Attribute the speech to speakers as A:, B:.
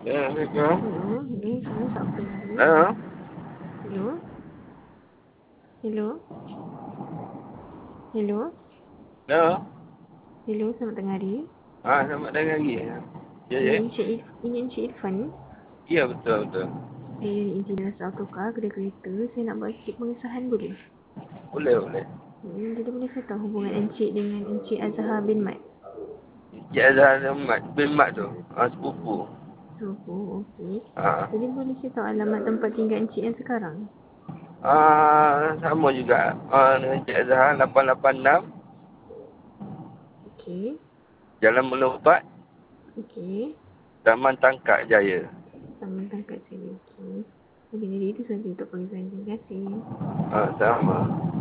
A: Ya, Assalamualaikum.
B: Hello, hello, saya tak Fendi.
A: Hello.
B: Hello, hello, hello,
A: Hello.
B: hello, selamat tengah hari.
A: Selamat datang lagi. Ya, ya.
B: Ini Encik Irfan.
A: Ya, betul, betul.
B: Saya engineer autocar, kedai kereta. Saya nak buat sikit pengesahan boleh?
A: Boleh, boleh.
B: Jadi boleh saya tahu hubungan Encik dengan Encik Azhar bin Mat?
A: Cik Azhar bin Mat tu. Sepupu.
B: Oh, okey.
A: Ha.
B: Jadi boleh saya tahu alamat tempat tinggal Encik yang sekarang?
A: Sama juga. Dengan Cik Azhar 886
B: Okey,
A: Jalan Melopat,
B: okey.
A: Taman Tangkak Jaya.
B: Taman Tangkat saya, okey. Jadi itu saja untuk pengesahan. Terima kasih.
A: Sama.